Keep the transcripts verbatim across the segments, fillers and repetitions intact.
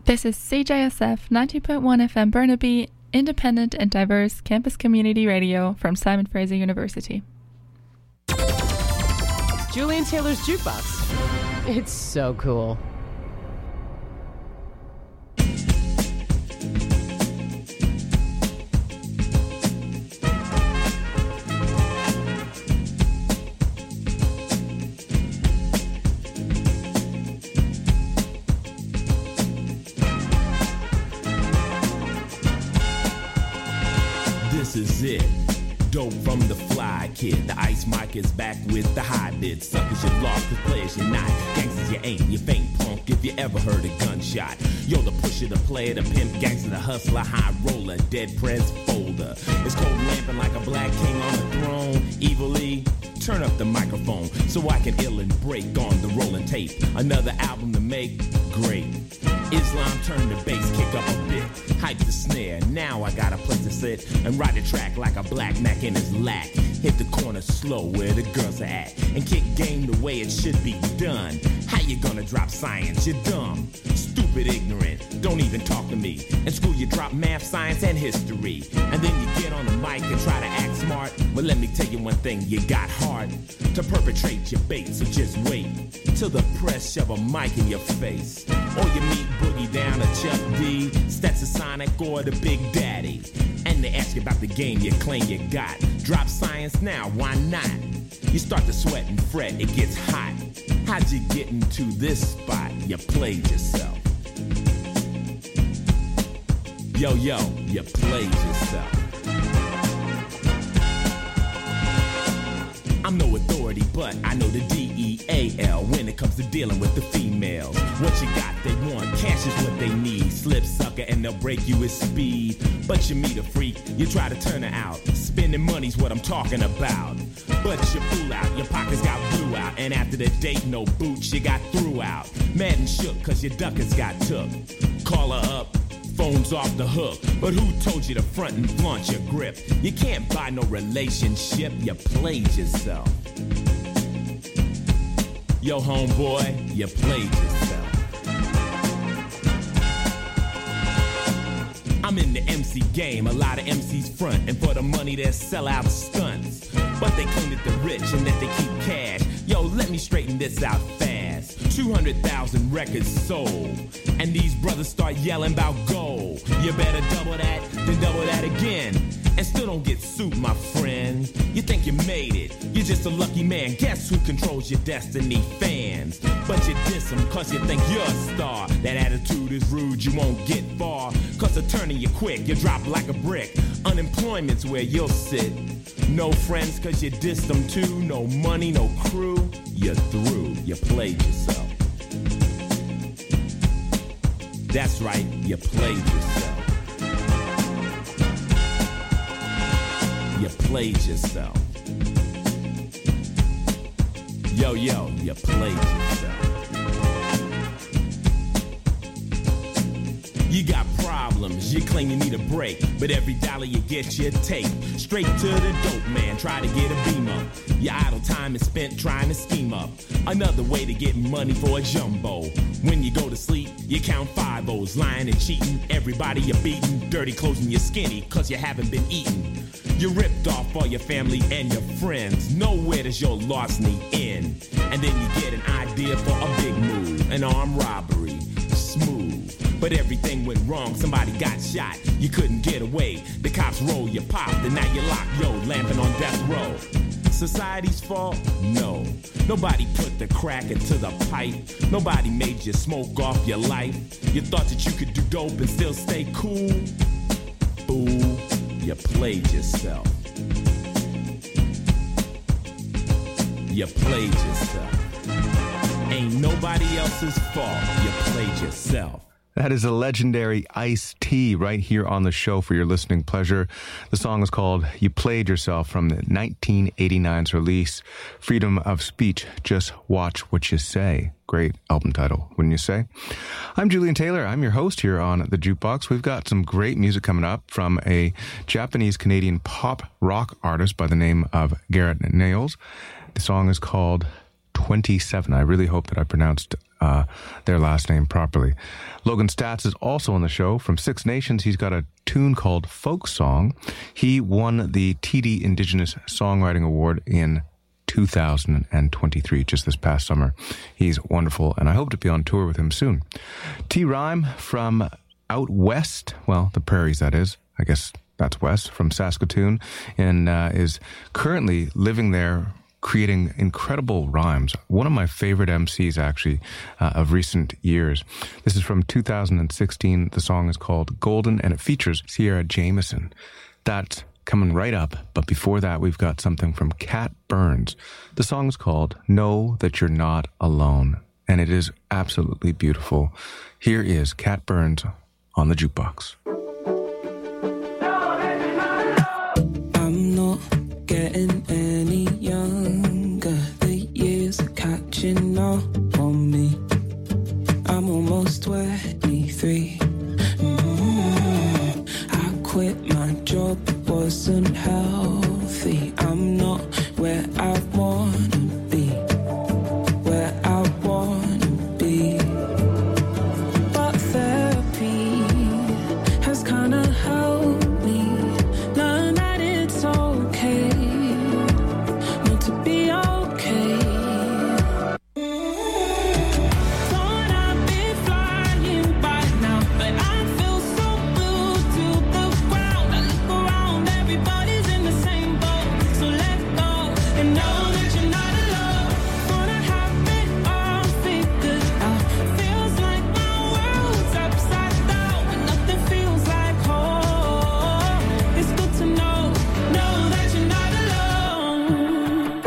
This is C J S F ninety point one F M Burnaby, independent and diverse campus community radio from Simon Fraser University. Julian Taylor's Jukebox. It's so cool. This is it. Dope from the fly kid. The ice mic is back with the high bid. Suckers you lost, the players you're not. Gangsters you ain't, you faint punk if you ever heard a gunshot. Yo, the pusher, the player, the pimp, gangster, the hustler, high roller, dead press folder. It's cold lamping like a black king on the throne. Evilly, turn up the microphone so I can ill and break on the rolling tape. Another album to make, great. Islam turn the bass, kick up a bit. Hype the snare, now I got a place to sit and ride the track like a black Mac in his lack. Hit the corner slow where the girls are at and kick game the way it should be done. How you gonna drop science? You're dumb, stupid, ignorant. Don't even talk to me. In school you drop math, science, and history, and then you get on the mic and try to act smart. But let me tell you one thing, you got heart to perpetrate your bait. So just wait till the press shove a mic in your face, or you meet Boogie Down or Chuck D, Stetsasonic or the Big Daddy, and they ask you about the game you claim you got. Drop science now, why not? You start to sweat and fret, it gets hot. How'd you get into this spot? You played yourself. Yo, yo, you played yourself. I'm no authority, but I know the D E A L when it comes to dealing with the females. What you got, they want, cash is what they need. Slip sucker and they'll break you with speed. But you meet a freak, you try to turn her out. Spending money's what I'm talking about. But you fool out, your pockets got blew out. And after the date, no boots, you got threw out. Mad and shook cause your duckers got took. Call her up, phone's off the hook. But who told you to front and flaunt your grip? You can't buy no relationship, you played yourself. Yo, homeboy, you played yourself. I'm in the M C game, a lot of M Cs front, and for the money they sell out stunts. But they claim that they're rich and that they keep cash. Yo, let me straighten this out fast. two hundred thousand records sold, and these brothers start yelling about gold. You better double that, then double that again, and still don't get sued, my friend. You think you made it, you're just a lucky man. Guess who controls your destiny? Fans. But you diss them cause you think you're a star. That attitude is rude, you won't get far. Cause they're turning you quick, you drop like a brick. Unemployment's where you'll sit. No friends cause you dissed them too. No money, no crew, you're through. You played yourself. That's right, you played yourself. You played yourself. Yo, yo, you played yourself. You got problems, you claim you need a break, but every dollar you get, you take straight to the dope man, try to get a beam up. Your idle time is spent trying to scheme up another way to get money for a jumbo. When you go to sleep, you count five O's, lying and cheating. Everybody you're beating, dirty clothes and you're skinny, cause you haven't been eating. You ripped off all your family and your friends. Nowhere does your larceny end. And then you get an idea for a big move, an armed robbery, smooth. But everything went wrong, somebody got shot. You couldn't get away, the cops roll you popped, and now you're locked, yo, lamping on death row. Society's fault? No. Nobody put the crack into the pipe. Nobody made you smoke off your life. You thought that you could do dope and still stay cool? Fool, you played yourself. You played yourself. Ain't nobody else's fault. You played yourself. That is a legendary Ice-T right here on the show for your listening pleasure. The song is called You Played Yourself from the nineteen eighty-nine's release, Freedom of Speech, Just Watch What You Say. Great album title, wouldn't you say? I'm Julian Taylor. I'm your host here on The Jukebox. We've got some great music coming up from a Japanese-Canadian pop rock artist by the name of Garrett Nails. The song is called twenty-seven. I really hope that I pronounced uh, their last name properly. Logan Stats is also on the show. From Six Nations, he's got a tune called Folk Song. He won the T D Indigenous Songwriting Award in two thousand twenty-three, just this past summer. He's wonderful, and I hope to be on tour with him soon. T Rhyme from out west, well, the prairies, that is. I guess that's west, from Saskatoon, and uh, is currently living there, creating incredible rhymes. One of my favorite M Cs, actually, uh, of recent years. This is from two thousand sixteen. The song is called Golden, and it features Sierra Jameson. That's coming right up, but before that, we've got something from Cat Burns. The song is called Know That You're Not Alone, and it is absolutely beautiful. Here is Cat Burns on the jukebox. I'm not getting any younger. The years are catching up on me. I'm almost twenty-three. Mm-hmm. I quit my job, it wasn't healthy. I'm not where I wanna be, where I wanna be. But therapy has kinda helped me learn that it's okay not to be okay. Thought I'd be flying by now, but I feel so glued to the ground. I look around, everybody's in the same boat. So let go and know that you're not alone. Wanna have it all figured out. Feels like my world's upside down, and nothing feels like home. It's good to know, know that you're not alone.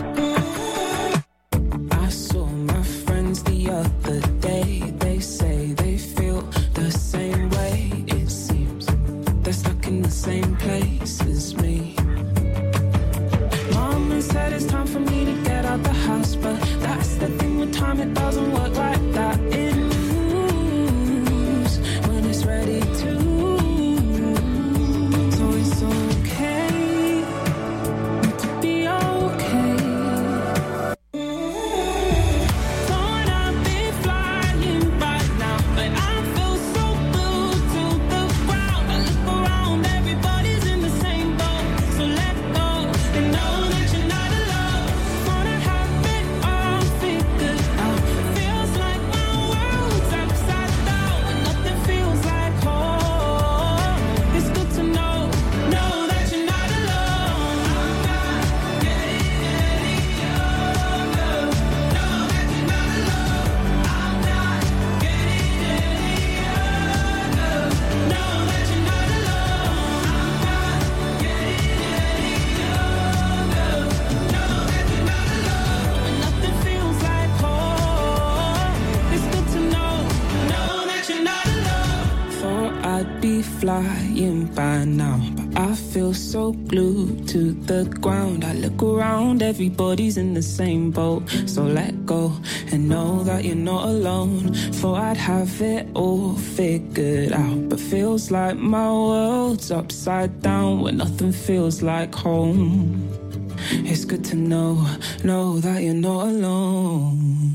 I saw my friends the other day. They say they feel the same way. It seems they're stuck in the same place as me. Mom said it's time for me to get out the house, but that's the thing with time, it doesn't work like that. It moves when it's ready to. So it's okay to be okay. Thought I'd be flying by now, but I feel so glued to the ground. I look around, everybody's in the same boat. So let go and know that you're not alone. Wanna have it all figured out. Feels like my world's upside down, and nothing feels like home. It's good to know, know that you're not alone. I'm not getting any younger. Know that you're not alone. I'm not getting any younger. Know that you're not alone. I'm not getting any younger. Know that you're not alone. And nothing feels like home. It's good to know, know that you're not alone. Thought I'd be flying by now, but I feel so glued to the ground. I look around, everybody's in the same boat. So let go and know that you're not alone. Thought I'd have it all figured out, but feels like my world's upside down when nothing feels like home. It's good to know, know that you're not alone.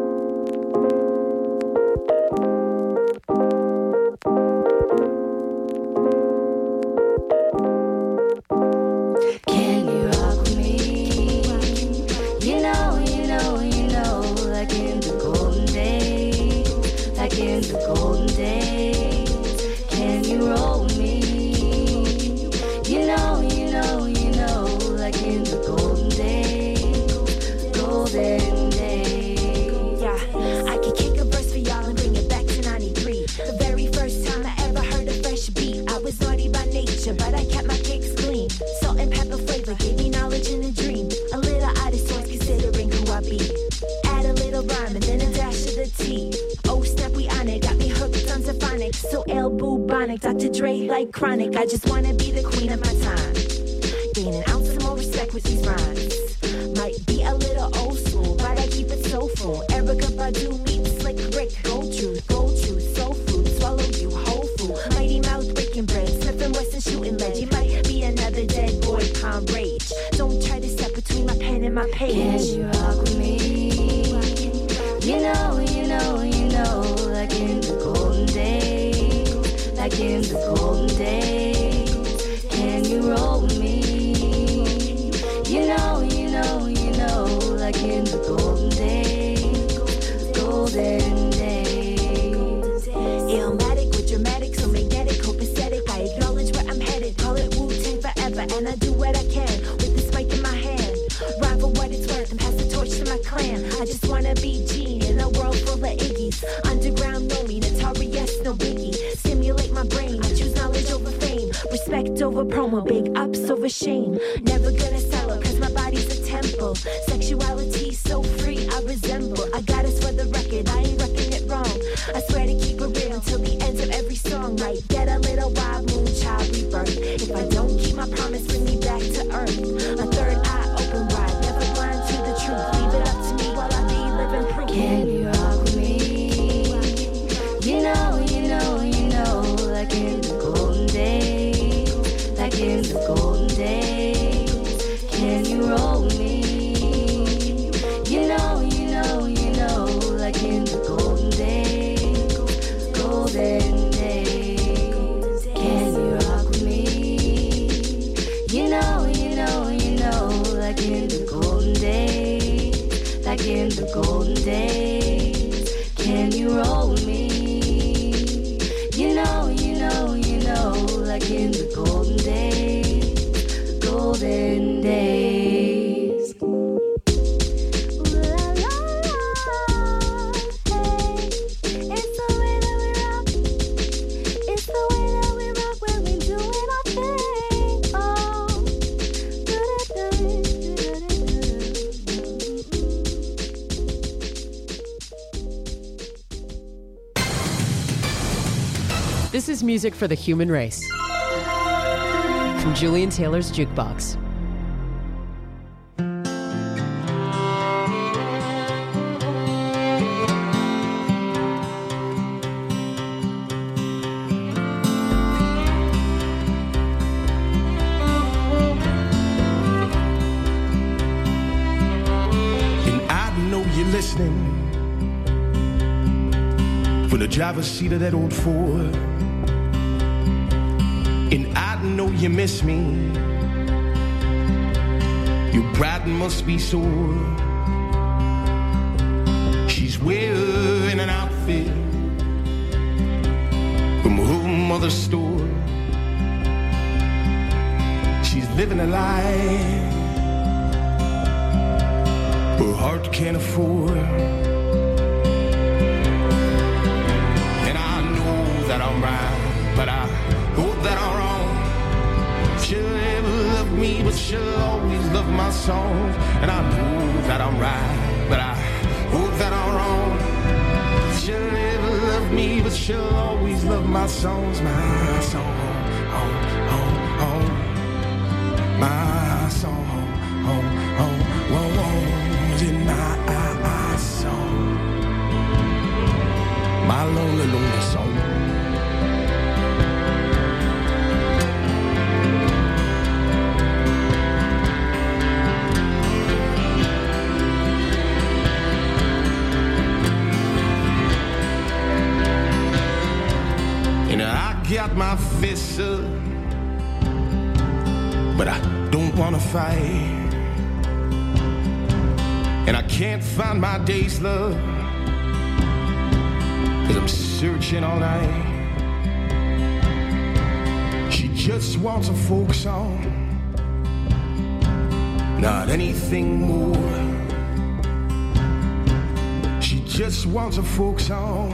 Can you rock with me? You know, you know, you know, like in the golden days, like in the golden days. Can you roll with me? You know, you know, you know, like in the golden days, golden days. Yeah, I could kick a verse for y'all and bring it back to ninety-three. The very first time I ever heard a fresh beat. I was naughty by nature, but I kept my kicks clean. Salt and pepper flavor gave me knowledge in a dream. A little out of sorts considering who I be. Add a little rhyme and then a dash of the tea. Oh snap, we on it, got me hooked on Zephonic. So El Bubonic, Doctor Dre like chronic. I just wanna be the queen of my time. Gain an ounce of more respect with these rhymes. Might be a little old school, but I keep it soulful. Erica Badu meets Slick Rick. Gold truth, gold truth, soul food. Swallow you whole food. Mighty mouth breaking bread. Smith and Wesson shooting lead. You might be another dead boy, palm rage. Don't try to step between my pen and my page. Can you rock with me? to my clan. I just wanna be Gene in a world full of Iggy's. Underground know me, notorious, no biggie. Stimulate my brain, I choose knowledge over fame. Respect over promo, big ups over shame. Never gonna settle, cause my body's a temple. Sexuality so free, I resemble. I got us for the record, I ain't reckon it wrong. I swear to keep it real till the end of every song. Like, get a little wild moon child rebirth. If I don't keep my promise, bring me back to earth. A third eye open wide, never blind to the truth. Leave it up to me while I be living proof. Can you rock with me? You know, you know, you know, like in the golden days, like in the golden days. Can you roll with me? You know, you know, you know, like in the golden days, golden days. Can you rock with me? You know, you know, you know, like in the golden days, like in the golden days. Can you roll with me? You know, you know, you know, like in the golden days, golden days. Ooh la la la, hey, it's the way that we rock. It's the way that we rock when we doing our thing. Oh, This is music for the human race. From Julian Taylor's Jukebox. And I know you're listening from the driver's seat of that old Ford. And I know you miss me. Your bride must be sore. She's wearing an outfit from her mother's store. She's living a life her heart can't afford. And I know that I'm right, but I hope that I'm wrong. She'll never love me, but she'll always love my songs. And I know that I'm right, but I hope that I'm wrong. She'll never love me, but she'll always love my songs. My song, oh, oh, oh. My song, oh, oh, oh, oh. In my song, my lonely, lonely song. And I got my fists up, but I don't wanna fight. And I can't find my day's love, 'cause I'm searching all night. She just wants a folk song, not anything more. She just wants a folk song,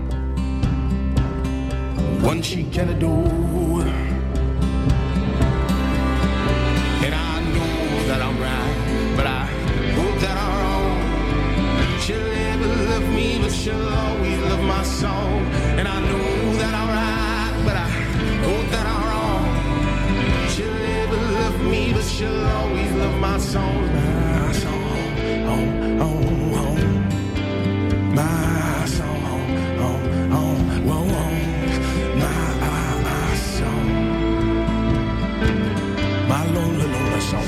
one she can adore. And I know that I'm right, but I hope that I'm wrong. She'll never love me, but she'll always love my song. And I know that I'm right, but I hope that I'm wrong. She'll never love me, but she'll always love my song. My song, oh, oh, oh. My song, oh, oh, oh, whoa, oh. My song, my lonely, lonely song.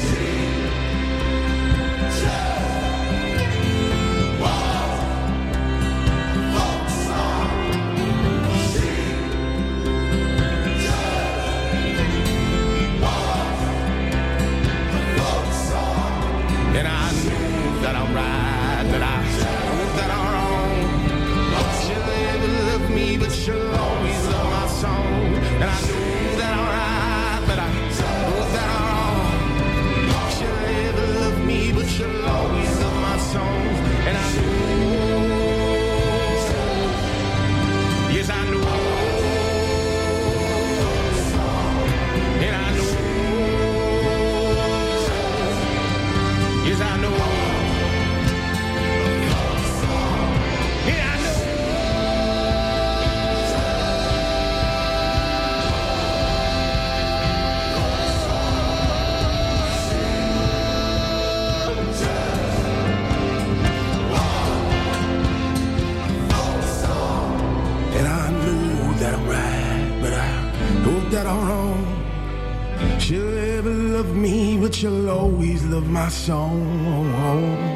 And I know that I'm right, love me, but you'll always love my song.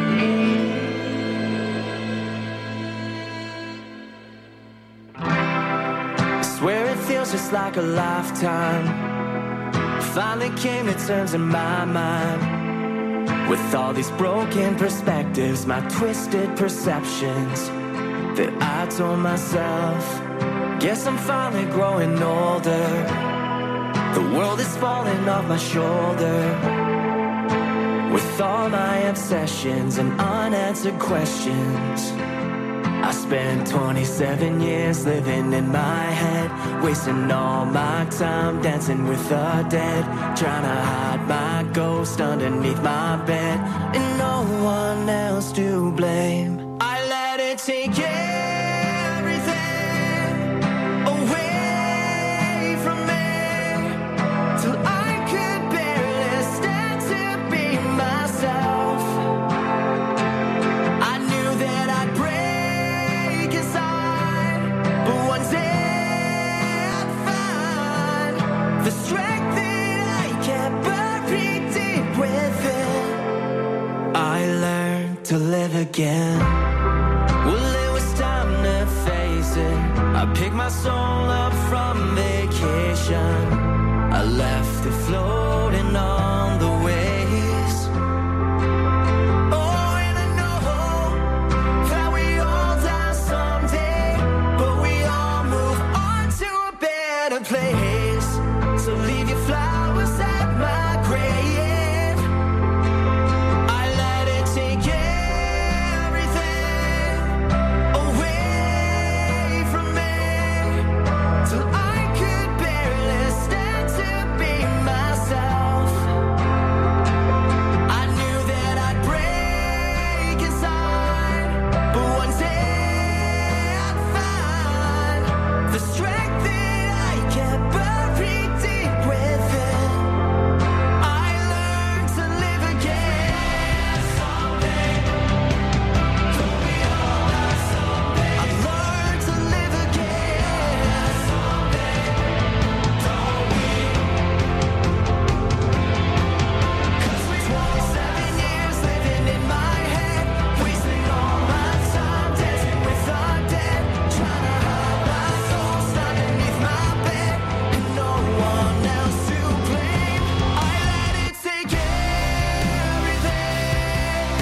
Swear it feels just like a lifetime. Finally came to terms in my mind with all these broken perspectives, my twisted perceptions that I told myself. Guess I'm finally growing older. The world is falling off my shoulder. With all my obsessions and unanswered questions, I spent twenty-seven years living in my head, wasting all my time dancing with the dead, trying to hide my ghost underneath my bed, and no one else to blame. I let it take everything away from me, till I could barely stand to be myself. I knew that I'd break inside, but one day I'd find the strength that I kept buried deep within. I learned to live again. Well, it was time to face it. I picked my soul up from vacation. I left it floating on the waves. Oh, and I know that we all die someday, but we all move on to a better place. So leave your flowers at my grave. I let it take everything away from me, till I could barely stand to be myself. I knew that I'd break inside, but one day I'd find the strength that I kept buried deep within. I learned to live again someday. Don't we all die someday? I learned to live again someday. Don't we? 'Cause we're twenty-seven years living in my head, wasting all my time dancing with the dead, trying to hide my ghost underneath my bed, and no one else to blame. I let it take everything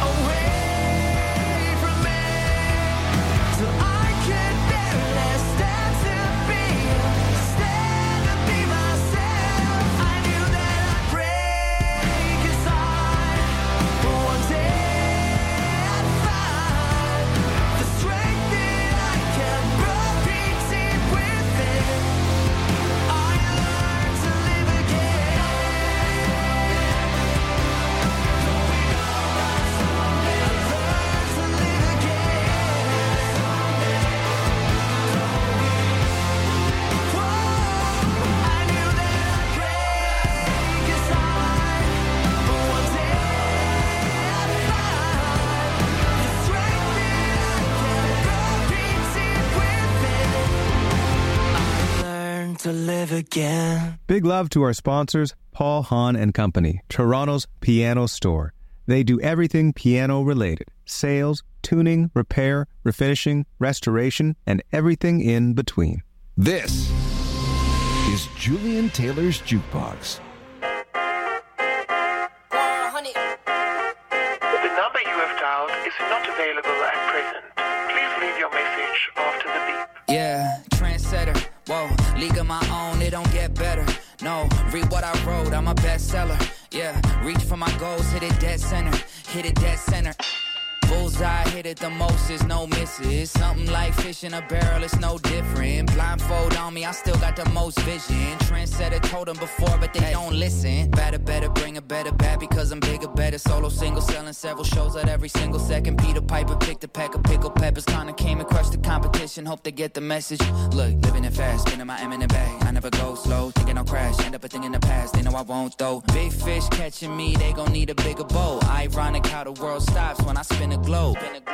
away from me, till I could barely stand to be, stand to be myself. I knew that I'd break inside, but one day I'd find the strength that I kept buried deep within. I learned to live again. Don't we all die someday? I learned to live again someday. Don't we? Whoa, I knew that I'd break inside, but one day I'd find the strength that I kept buried deep within. I learned to live again. Big love to our sponsors, Paul Hahn and Company, Toronto's piano store. They do everything piano related: sales, tuning, repair, refinishing, restoration, and everything in between. This is Julian Taylor's Jukebox. The number you have dialed is not available at present. Please leave your message after the beep. Yeah, trendsetter, whoa, league of my own, it don't get better. No, read what I wrote, I'm a bestseller. Yeah, reach for my goals, hit it dead center, hit it dead center. Bullseye, hit it the most, there's no misses. Something like fish in a barrel, it's no different. Blindfold on me, I still got the most vision. Trendsetter told them before, but they don't listen. Better, better, bring a better bad because I'm bigger, better. Solo, single, selling several shows at every single second. Peter Piper picked a pack of pickled peppers. Kinda came and crushed the competition, hope they get the message. Look, living it fast, spinning my M in the bag. I never go slow, thinking I'll crash. End up a thing in the past, they know I won't though. Big fish catching me, they gon' need a bigger boat. Ironic how the world stops when I spin a globe.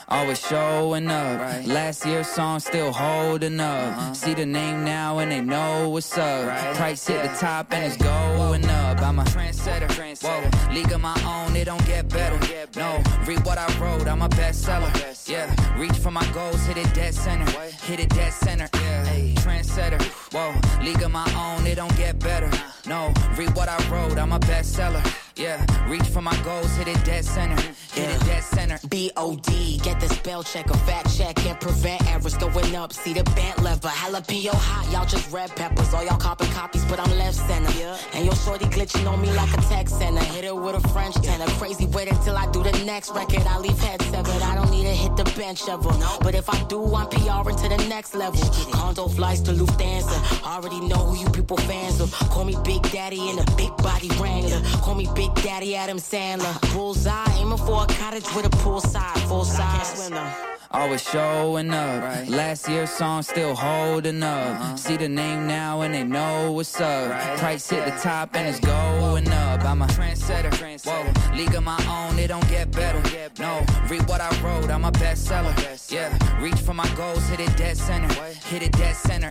always showing up. Right. Last year's song still holding up. Uh-huh. See the name now and they know what's up. Right. Price hit yeah. the top and it's going up. I'm a trendsetter. trendsetter. Whoa, league of my own, it don't get better. Don't get better. No, read what I wrote, I'm a bestseller. Best yeah, reach for my goals, hit it dead center. What? Hit it dead center. Yeah, hey. Trendsetter. Whoa, league of my own, it don't get better. No, read what I wrote, I'm a bestseller. Yeah, reach for my goals, hit it dead center. Hit it dead center. B O D, get the spell check, a fact check, and prevent errors going up. See the bent lever, jalapeno hot, y'all just red peppers. All y'all copy copies, but I'm left center. Yeah. And your shorty glitching on me like a text sender. Hit it with a French tenor. Crazy wait until I do the next record. I leave head severed. I don't need to hit the bench ever. But if I do, I'm P R'ing to the next level. Condo flights to Lufthansa. Already know who you people fans of. Call me Big Daddy in a big body Wrangler. Call me Big Daddy Adam Sandler. Bullseye, aiming for a cottage with a poolside. Full size. Always showing up. Right. Last year's song still holding up. Uh-huh. See the name now and they know what's up. Right. Price hit the top and it's going up. I'm a trendsetter. trendsetter. Whoa, league of my own, it don't get better. Don't get better. No, read what I wrote, I'm a bestseller. bestseller. Yeah, reach for my goals, hit it dead center. What? Hit it dead center.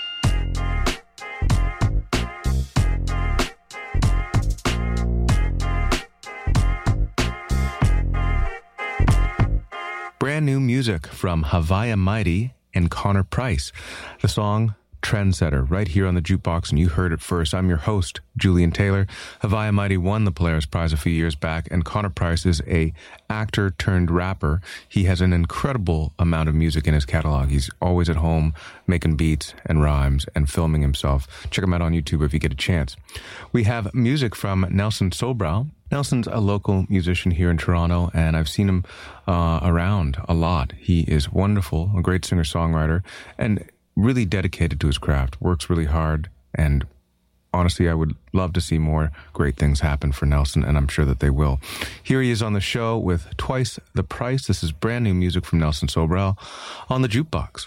Brand new music from Hawaii Mighty and Connor Price. The song Trendsetter, right here on the Jukebox, and you heard it first. I'm your host, Julian Taylor. Hawaii Mighty won the Polaris Prize a few years back, and Connor Price is a actor turned rapper. He has an incredible amount of music in his catalog. He's always at home making beats and rhymes and filming himself. Check him out on YouTube if you get a chance. We have music from Nelson Sobral. Nelson's a local musician here in Toronto, and I've seen him uh, around a lot. He is wonderful, a great singer-songwriter, and really dedicated to his craft, works really hard, and honestly, I would love to see more great things happen for Nelson, and I'm sure that they will. Here he is on the show with Twice the Price. This is brand new music from Nelson Sobral on the Jukebox.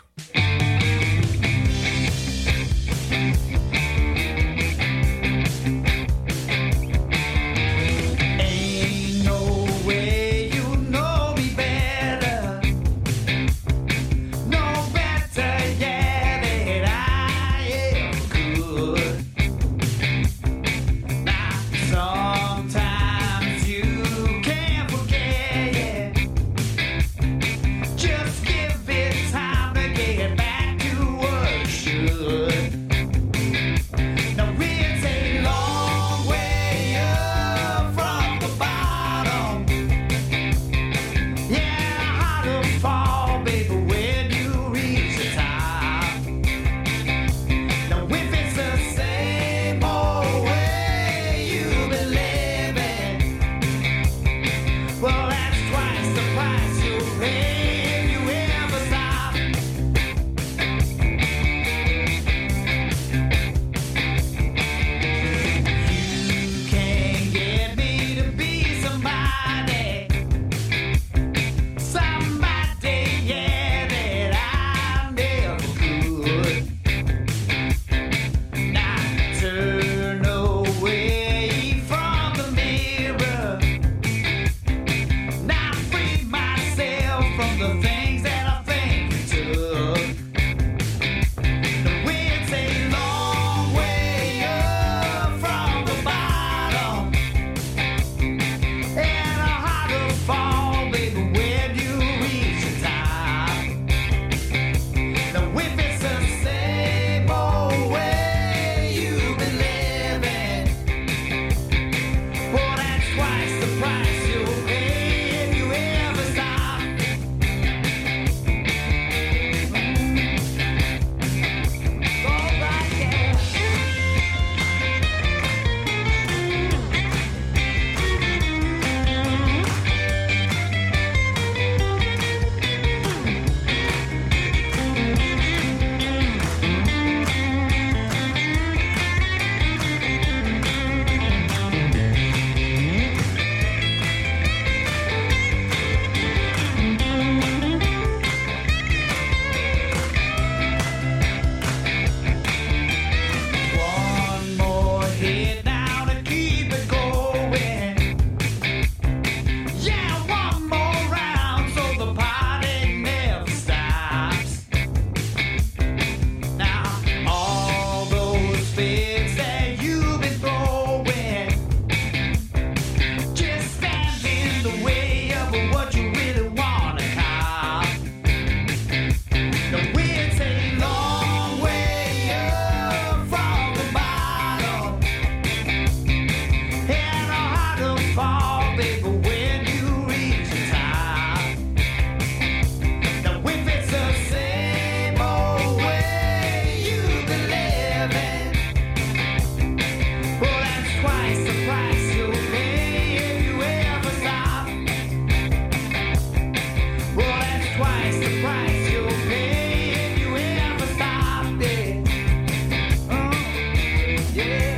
price, the price you'll pay if you ever stop there. Oh, yeah.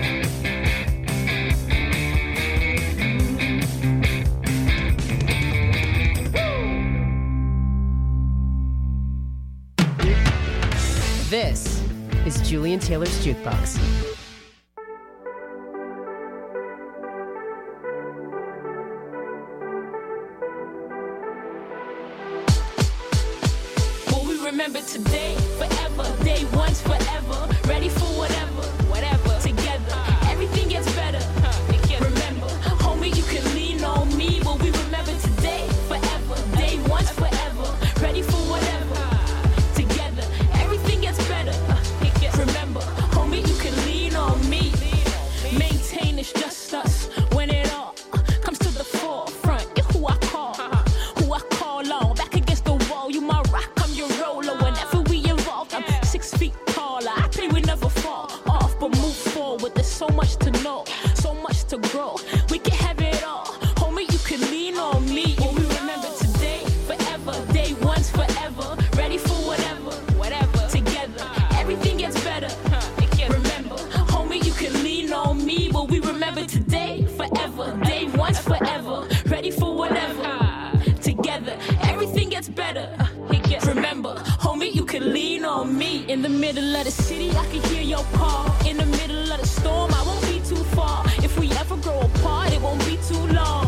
This is Julian Taylor's Jukebox. Will we remember today, forever, day one's forever, ready for whatever, whatever, together, everything gets better, remember, homie, you can lean on me. Will we remember today, forever, day one's forever, ready for whatever, together, everything gets better, remember, homie, you can lean on me. Maintain it's just us when it all comes to the forefront. You're who I call, who I call on. Back against the wall, you my rock, I'm your roller. Whenever we involved, I'm six feet taller. I pray we never fall off, but move forward. There's so much to know, so much to grow. We can have it all, homie, you can lean on me. Will we remember today, forever, day one's forever, ready for whatever, whatever, together, everything gets better. Remember, homie, you can lean on me. Will we remember today, forever, day one's forever, ready for whatever, together, everything gets better. Remember, homie, you can lean on me. In the middle of the city, I can hear your call. In the middle of the storm, I won't be too far. If we ever grow apart, it won't be too long.